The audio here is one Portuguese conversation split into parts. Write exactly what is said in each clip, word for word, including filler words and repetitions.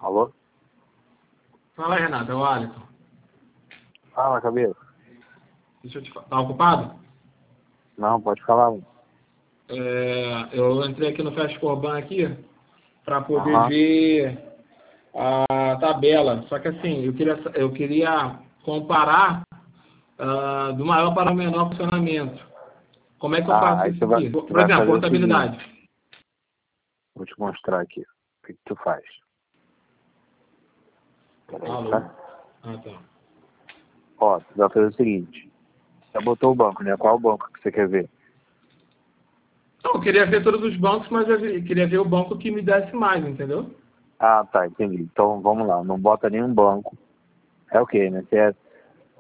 Alô? Fala, Renato, é o Alisson. Fala, cabeça. Deixa eu te falar. Tá ocupado? Não, pode falar. É, eu entrei aqui no Fast Corban aqui para poder Aham. ver a tabela. Só que assim, eu queria, eu queria comparar ah, do maior para o menor funcionamento. Como é que eu Ah, faço aí isso você vai, aqui? Por você por vai exemplo, fazer o seguinte. portabilidade. Vou te mostrar aqui. O que, que tu faz? Peraí, Alô? tá? Ah, tá. Ó, você vai fazer o seguinte. Você botou o banco, né? Qual banco que você quer ver? Não, eu queria ver todos os bancos, mas eu vi- queria ver o banco que me desse mais, entendeu? Ah, tá, entendi. Então, vamos lá. Não bota nenhum banco. É o quê, né? C S,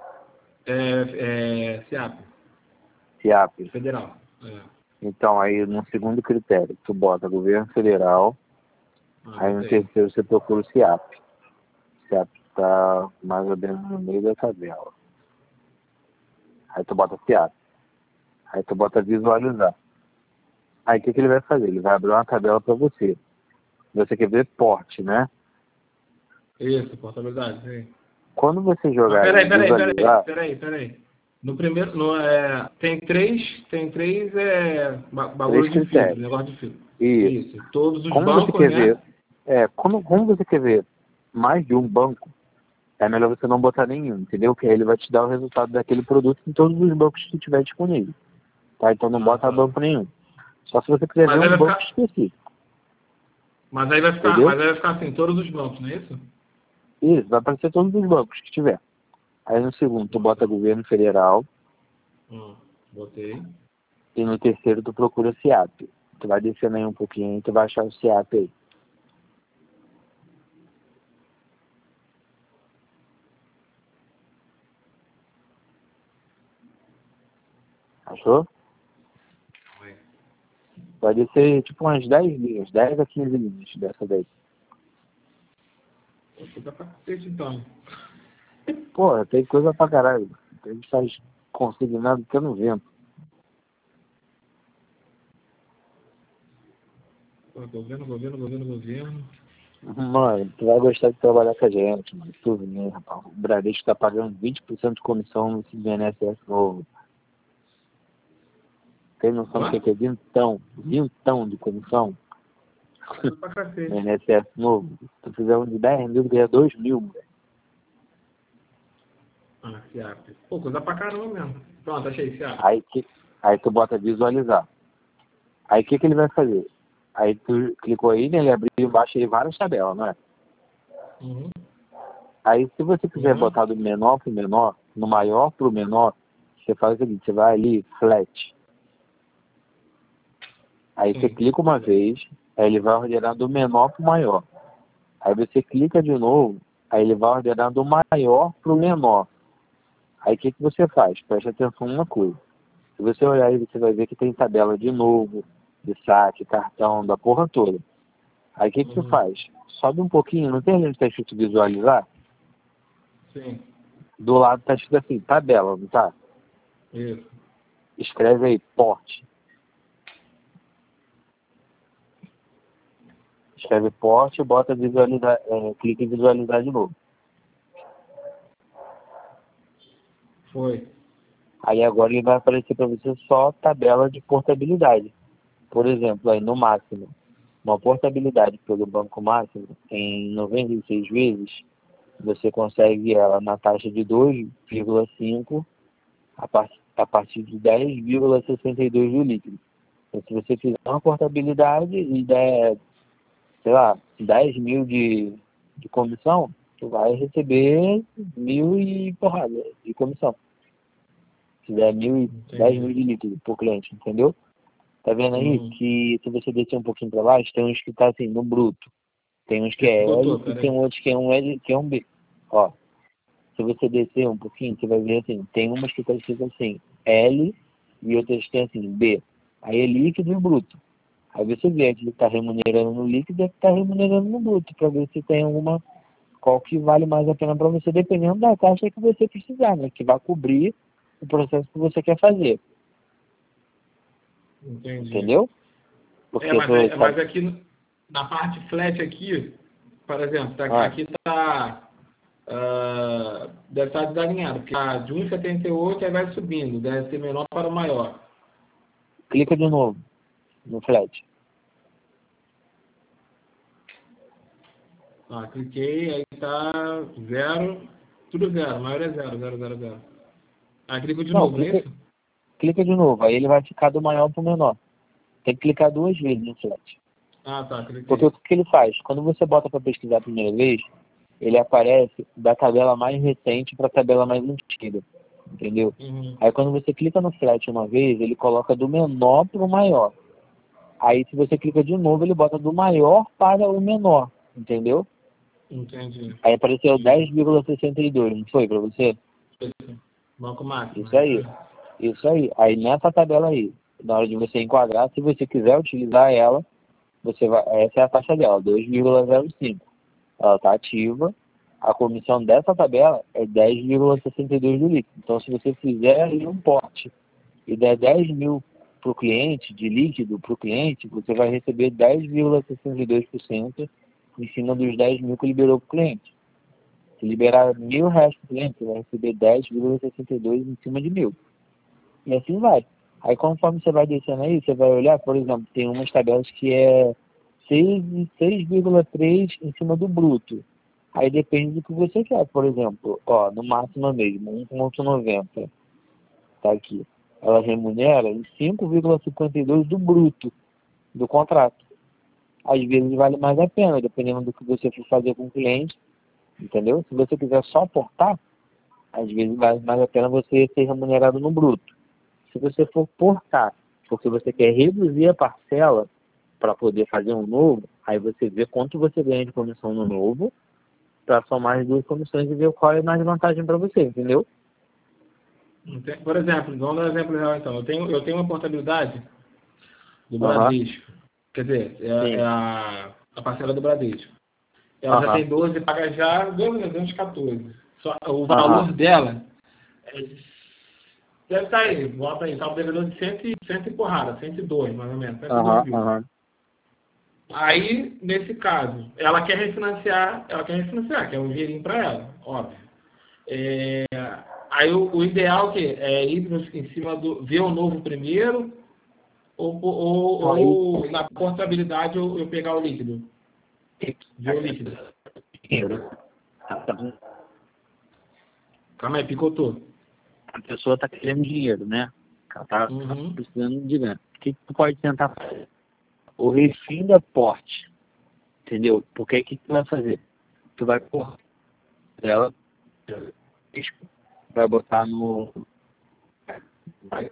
É, é SEAP, CIAP. federal. É. Então, aí, no segundo critério, tu bota governo federal. Ah, Aí, no botei. terceiro, você procura o CIAP. O CIAP tá mais ou menos no meio da tabela. Aí, tu bota CIAP. Aí, tu bota visualizar. Aí, o que, que ele vai fazer? Ele vai abrir uma tabela para você. Você quer ver porte, né? Isso, portabilidade, sim. Quando você Mas jogar peraí, em peraí, peraí, visualizar, peraí, peraí. No primeiro, no, é, tem três, tem três é, ba- três bagulho de filtro, critérios. negócio de filtro. Isso. Isso, todos os Como você bancos, quer ver, né? é, como, como você quer ver mais de um banco, é melhor você não botar nenhum, entendeu? Que aí ele vai te dar o resultado daquele produto em todos os bancos que tiver disponível. Tá? Então não Ah, bota tá. banco nenhum. Só se você quiser ver Mas aí um vai banco ficar, específico, mas aí vai ficar, entendeu? mas aí vai ficar assim, todos os bancos, não é isso? Isso, vai aparecer todos os bancos que tiver. Aí no segundo tu Ah, bota tá. governo federal Ah, botei. e no terceiro tu procura CIAP. Tu vai descendo aí um pouquinho e tu vai achar o CIAP aí. Achou? Foi. Vai descer tipo umas dez linhas, dez a quinze linhas dessa vez. Vou ficar pra cacete então. Porra, tem coisa pra caralho. A gente faz consignado que eu não vendo. Pô, governo, governo, governo, governo. Mano, tu vai gostar de trabalhar com a gente, mano. Tu vem, rapaz. O Bradesco tá pagando vinte por cento de comissão no I N S S novo. Tem noção do que Quanto? é vintão? Vintão de comissão Coisa pra no cacete. I N S S novo. Se tu fizer um de dez mil, ganha dois mil, moleque. Ah, SEAP. Pô, coisa pra caramba mesmo. Pronto, achei SEAP. Aí, que, aí tu bota visualizar. Aí o que, que ele vai fazer? Aí tu clicou aí, né? Ele abriu embaixo aí várias tabelas, não é? Uhum. Aí se você quiser Uhum. botar do menor pro menor, no maior pro menor, você faz o seguinte, você vai ali, flat. Aí você Sim. clica uma vez, aí ele vai ordenar do menor pro maior. Aí você clica de novo, aí ele vai ordenar do maior pro menor. Aí o que, que você faz? Preste atenção numa coisa. Se você olhar aí, você vai ver que tem tabela de novo, de saque, cartão, da porra toda. Aí o que, que você Uhum. faz? Sobe um pouquinho, não tem onde está escrito visualizar? Sim. Do lado está escrito assim, tabela, não tá? Isso. Escreve aí, porte. Escreve porte e bota visualizar, é, clica em visualizar de novo. Foi. Aí agora ele vai aparecer para você só tabela de portabilidade. Por exemplo, aí no máximo, uma portabilidade pelo banco máximo em noventa e seis vezes, você consegue ela na taxa de dois vírgula cinco a, par a partir de dez vírgula sessenta e dois do líquido. Então, se você fizer uma portabilidade e der, sei lá, dez mil de, de comissão, tu vai receber mil e porrada de comissão. Se der mil e dez mil Entendi. de líquido por cliente, entendeu? Tá vendo aí Uhum. que se você descer um pouquinho para baixo, tem uns que tá assim, no bruto. Tem uns que Esse é que eu L tô, e tem peraí. outros que é um L que é um B. Ó, se você descer um pouquinho, você vai ver assim, tem umas que tá escrito assim, L e outras que tem assim, B. Aí é líquido e bruto. Aí você vê que ele está remunerando no líquido e que está remunerando no bruto, para ver se tem alguma, qual que vale mais a pena para você, dependendo da taxa que você precisar, né? Que vai cobrir o processo que você quer fazer. Entendi. Entendeu? É, Porque mas, tu é, sabe. mas aqui na parte flat aqui, por exemplo, tá, Ah. aqui está... Uh, deve estar desalinhado, porque a de um vírgula setenta e oito aí vai subindo, deve ser menor para o maior. Clica de novo no flat. Ah, cliquei, aí tá zero, tudo zero, maior é zero, zero, zero, zero. Aí clico de Não, novo, não é clica, isso? clica de novo, aí ele vai ficar do maior para o menor. Tem que clicar duas vezes no flat. Ah, tá, cliquei. Porque o que ele faz? Quando você bota para pesquisar a primeira vez, ele aparece da tabela mais recente para a tabela mais antiga. Entendeu? Uhum. Aí quando você clica no flat uma vez, ele coloca do menor para o maior. Aí se você clica de novo, ele bota do maior para o menor. Entendeu? Entendi. Aí apareceu dez vírgula sessenta e dois, não foi para você? Banco máximo. Isso aí. Isso aí. Aí nessa tabela aí, na hora de você enquadrar, se você quiser utilizar ela, você vai, essa é a taxa dela, dois vírgula zero cinco. Ela está ativa. A comissão dessa tabela é dez vírgula sessenta e dois do líquido. Então, se você fizer ali um porte e der dez mil para o cliente, de líquido para o cliente, você vai receber dez vírgula sessenta e dois por cento em cima dos dez mil que liberou para o cliente. Se liberar mil reais para o cliente, você vai receber dez vírgula sessenta e dois em cima de mil. E assim vai. Aí, conforme você vai descendo aí, você vai olhar, por exemplo, tem umas tabelas que é seis vírgula três em cima do bruto. Aí depende do que você quer. Por exemplo, ó, no máximo mesmo, um vírgula noventa. Tá aqui. Ela remunera em cinco vírgula cinquenta e dois do bruto do contrato. Às vezes vale mais a pena, dependendo do que você for fazer com o cliente. Entendeu? Se você quiser só portar, às vezes vale mais a pena você ser remunerado no bruto. Se você for portar, porque você quer reduzir a parcela para poder fazer um novo, aí você vê quanto você ganha de comissão no novo, para somar as duas comissões e ver qual é mais vantagem para você, entendeu? Por exemplo, vamos dar um exemplo real então. Eu tenho, eu tenho uma portabilidade do Aham. Bradesco. Quer dizer, é, é a, a parcela do Bradesco. Ela já Aham. tem doze, paga já doze, duzentos e quatorze. Só, o valor Aham. dela é, deve estar aí, bota aí, tá um devedor de cem, cem e porrada, cento e dois mais ou menos, cento e dois Aham. mil. Aham. Aí, nesse caso, ela quer refinanciar, ela quer refinanciar, quer um dinheirinho para ela, óbvio. É, aí o, o ideal que é ir em cima do ver o novo primeiro ou, ou, Aí, ou na portabilidade eu, eu pegar o líquido, ver o líquido. dinheiro. Calma aí, picotou. A pessoa está querendo dinheiro, né? Ela está Uhum. precisando de dinheiro. O que tu pode tentar fazer? O refim da porte. Entendeu? Porque o que tu vai fazer? Tu vai cortar ela, vai botar no. Vai.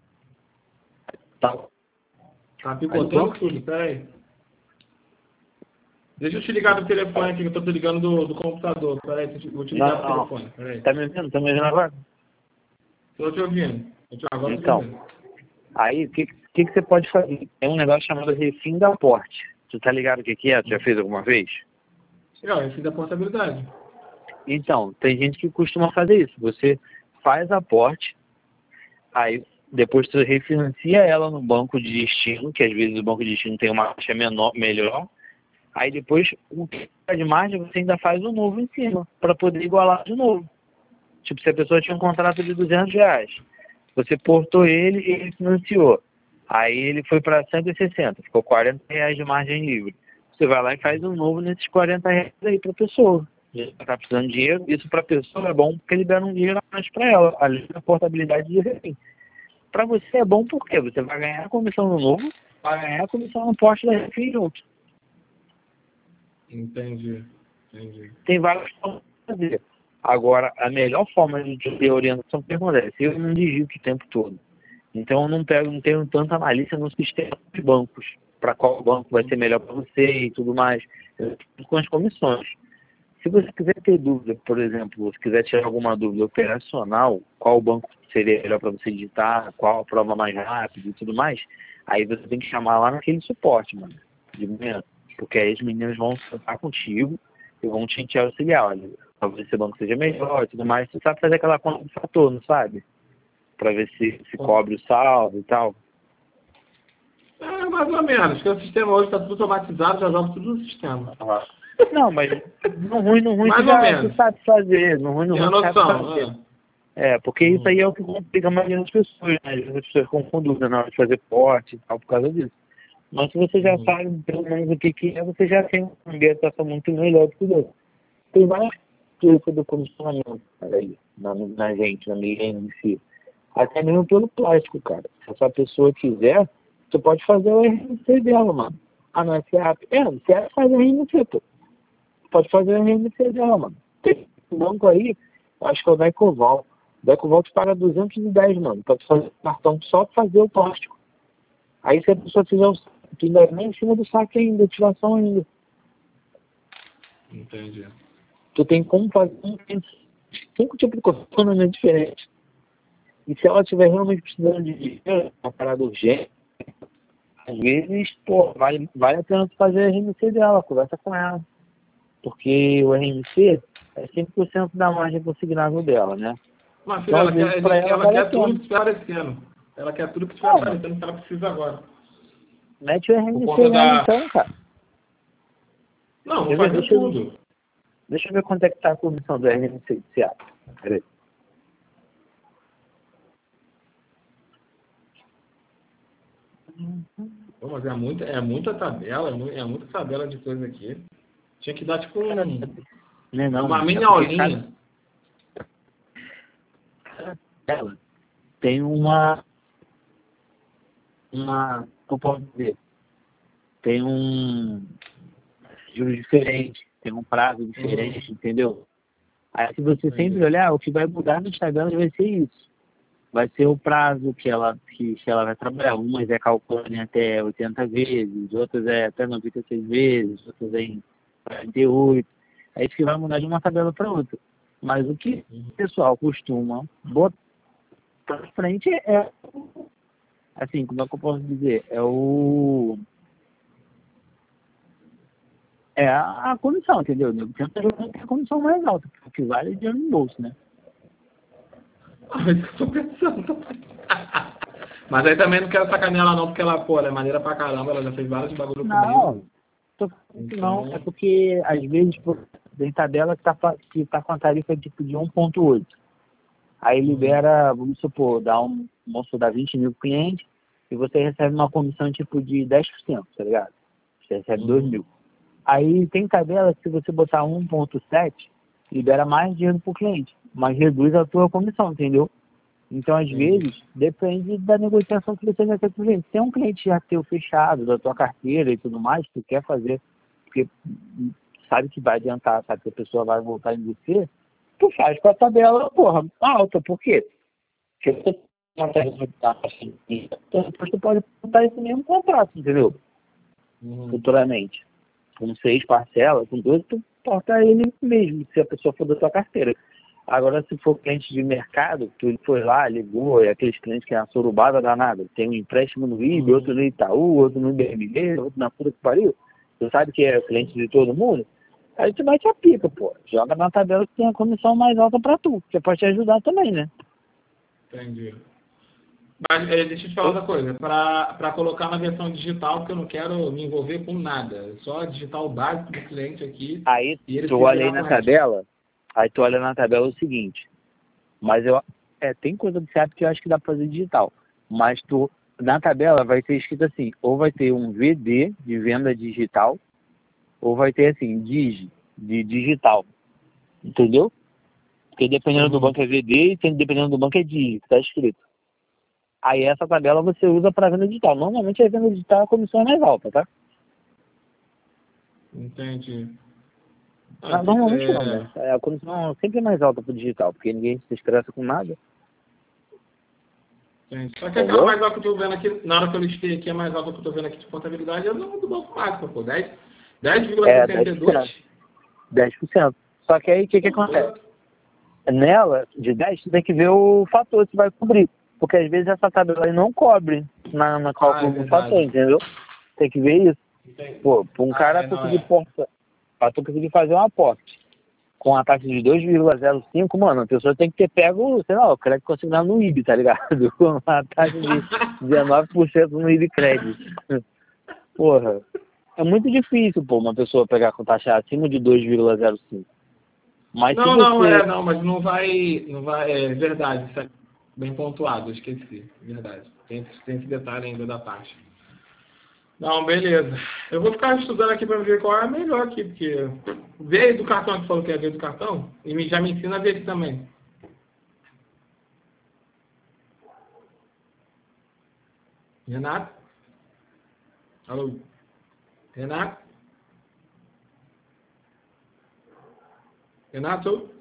Tá. Tá picotando tudo, peraí. Deixa eu te ligar no telefone aqui, que eu tô te ligando do, do computador. Peraí, vou te ligar Não, no não. telefone. Peraí. Tá me ouvindo? Tá me ouvindo agora? Tô te ouvindo. Eu te, agora eu tô te Então, ouvindo. aí o que, que, que você pode fazer? Tem um negócio chamado refim da porte. Tu tá ligado o que, que é? Tu já fez alguma vez? Não, eu fiz a portabilidade. Então, tem gente que costuma fazer isso. Você faz a porte, aí depois você refinancia ela no banco de destino, que às vezes o banco de destino tem uma taxa menor, melhor. Aí depois, o que tá de margem, você ainda faz o novo em cima, para poder igualar de novo. Tipo, se a pessoa tinha um contrato de duzentos reais, você portou ele e ele financiou. Aí ele foi para cento e sessenta, ficou quarenta reais de margem livre. Você vai lá e faz um novo nesses quarenta reais aí para a pessoa. Está precisando de dinheiro, isso para a pessoa é bom porque libera um dinheiro a mais para ela, além da portabilidade de refém. Para você é bom porque você vai ganhar a comissão no novo, vai ganhar a comissão no porte da refém junto. Entendi. Entendi. Tem várias formas de fazer. Agora, a melhor forma de ter orientação que acontece, eu não digito o tempo todo. Então eu não pego, não tenho tanta malícia no sistema de bancos, para qual banco vai ser melhor para você e tudo mais, com as comissões. Se você quiser ter dúvida, por exemplo, se quiser tirar alguma dúvida operacional, qual banco seria melhor para você digitar, qual a prova mais rápida e tudo mais, aí você tem que chamar lá naquele suporte, mano, de manhã. Porque aí os meninos vão sentar contigo e vão te, te auxiliar. Olha, talvez esse banco seja melhor e tudo mais. Você sabe fazer aquela conta de fator, não sabe? Para ver se, se cobre o saldo e tal. É, mais ou menos, porque o sistema hoje está tudo automatizado, já joga tudo no sistema. Ah, Não, mas no ruim, no ruim, Mais tu ou já menos. tu sabe fazer. No ruim, no Tem a ruim, tu sabe noção. fazer. Ah. É, porque Hum. isso aí é o que complica a maioria das pessoas, né? Às vezes as pessoas ficam com dúvida na hora de fazer porte e tal, por causa disso. Mas se você já Hum. sabe pelo menos o que, que é, você já tem uma ambientação muito melhor do que o outro. Tem vários tipos de condicionamento, cara, aí, na, na gente, na minha em si. Até mesmo pelo plástico, cara. Se essa pessoa quiser, você pode fazer o R N C dela, mano. Ah, não, é C A P. É, C A P faz R N C, pô. Pode fazer o R N C dela, mano. Tem um banco aí, acho que é o da Ecoval. O da Ecoval te paga duzentos e dez, mano, pra tu fazer cartão só pra fazer o plástico. Aí se a pessoa fizer o tu ainda é nem em cima do saque ainda, ativação ainda. Entendi. Tu tem como fazer um, cinco tipos de condicionamento diferentes. E se ela estiver realmente precisando de dinheiro, uma parada urgente, às vezes, pô, vale, vale a pena tu fazer a R N C dela, conversa com ela. Porque o R N C é cem por cento da margem consignável dela, né? Mas, filha, Então, ela às vezes, quer, pra ele- ela, ela vale a quer tudo pena. que estiver aparecendo. Ela quer tudo que estiver Não, aparecendo que ela precisa agora. mete o R Por N C conta nela da... então, cara. Não, vou Quer ver? fazer Deixa eu, tudo. deixa eu ver quanto é que tá a comissão do R N C de C A P. Peraí. Pô, mas é muita, é muita tabela, é mu- é muita tabela de coisa aqui. Tinha que dar, tipo, um, Não, não, uma mano, mini é porque aulinha. cada tela tem uma, uma, como eu posso dizer, tem um juros diferente, tem um prazo diferente, Uhum. entendeu? Aí se você sempre Entendi. olhar, o que vai mudar no Instagram vai ser isso. Vai ser o prazo que ela, que, que ela vai trabalhar. Umas é calculando em até oitenta vezes, outras é até noventa e seis vezes, outras é em quarenta e oito. É isso que vai mudar de uma tabela para outra. Mas o que o pessoal costuma botar para frente é, assim, como é que eu posso dizer? É o... É a, a comissão, entendeu? Eu tento jogar a comissão mais alta, porque vale dinheiro no bolso, né? Ah, mas eu tô pensando. Mas aí também não quero sacanear ela não, porque ela, pô, ela é maneira pra caramba, ela já fez vários bagulho comigo. Não, tô falando que não. É Então, porque, às vezes, por- tem tabela que tá, fa- que tá com a tarifa tipo de um ponto oito. Aí hum, libera, vamos supor, dá um, vamos supor, dá vinte mil clientes e você recebe uma comissão tipo de dez por cento, tá ligado? Você recebe dois uhum, mil. Aí tem tabela que se você botar um ponto sete, libera mais dinheiro pro cliente, mas reduz a tua comissão, entendeu? Então, às entendi. vezes, depende da negociação que você vai ter com o cliente. Se é um cliente já teu fechado, da tua carteira e tudo mais, tu quer fazer, porque sabe que vai adiantar, sabe que a pessoa vai voltar em você, tu faz com a tabela, porra, alta. Por quê? Porque você não tá assim, então depois tu pode botar esse mesmo contrato, entendeu? Uhum. Futuramente. Com seis parcelas, com doze, tu porta ele mesmo, se a pessoa for da tua carteira. Agora, se for cliente de mercado, tu foi lá, ligou, é aqueles clientes que é a surubada danada, tem um empréstimo no I B, Uhum. outro no Itaú, outro no B M G, outro na puta que pariu, tu sabe que é cliente de todo mundo, aí tu mete a pica, pô, joga na tabela que tem a comissão mais alta pra tu, que pode te ajudar também, né? Entendi. Mas é, deixa eu te falar outra coisa. Para colocar na versão digital, porque eu não quero me envolver com nada. Só digitar o básico do cliente aqui Aí e ele tu se olha aí virar com na o resto. tabela, aí tu olha na tabela o seguinte, mas eu, é, tem coisa do C A P que eu acho que dá pra fazer digital, mas tu, na tabela vai ter escrito assim, ou vai ter um V D de venda digital, ou vai ter assim, Digi, de digital, entendeu? Porque dependendo do Uhum. banco é V D e tem- dependendo do banco é Digi, que tá escrito. Aí essa tabela você usa para venda digital. Normalmente a venda digital a comissão é mais alta, tá? Entendi. Ah, Mas que- normalmente não, é, né? É, a comissão sempre é mais alta pro digital, porque ninguém se estressa com nada, entendi. Só que aquela entendeu? mais alta que eu tô vendo aqui, na hora que eu listei aqui, a mais alta que eu tô vendo aqui de contabilidade é do, do Banco Máximo, pô. dez É, dez vírgula sessenta e dez por cento. dois. dez por cento. Só que aí o que, que acontece? Nela, de dez, você tem que ver o fator se vai cobrir. Porque às vezes essa tabela aí não cobre na, na Ah, é cálculo do fator, verdade. entendeu? Tem que ver isso. Entendi. Pô, para um Ah, cara é, não conseguir é. porta, pra tu conseguir fazer um aporte com a taxa de dois vírgula zero cinco, mano, a pessoa tem que ter pego, sei lá, o crédito consignado no I B, tá ligado? Com uma taxa de dezenove por cento no I B crédito. Porra. é muito difícil, pô, uma pessoa pegar com taxa acima de dois vírgula zero cinco. Mas se Não, não, você... é, não, mas não vai, não vai, é verdade, isso é bem pontuado, eu esqueci, verdade. Tem, tem esse detalhe ainda da taxa. Não, beleza. Eu vou ficar estudando aqui para ver qual é a melhor aqui, porque vê aí do cartão que falou que é ver do cartão, e me- já me ensina a ver aqui também. Renato? Alô? Renato? Renato?